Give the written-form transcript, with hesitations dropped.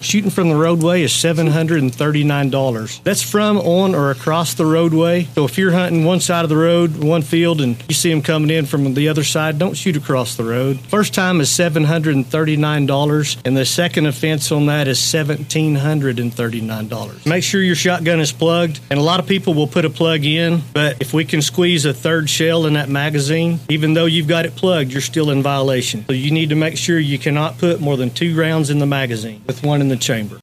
Shooting from the roadway is $739. That's from, on, or across the roadway. So if you're hunting one side of the road, one field, and you see them coming in from the other side, don't shoot across the road. First time is $739, and the second offense on that is $1,739. Make sure your shotgun is plugged, and a lot of people will put a plug in, but if we can squeeze a third shell in that magazine, even though you've got it plugged, you're still in violation. So you need to make sure you cannot put more than 2 rounds in the magazine with one in the chamber.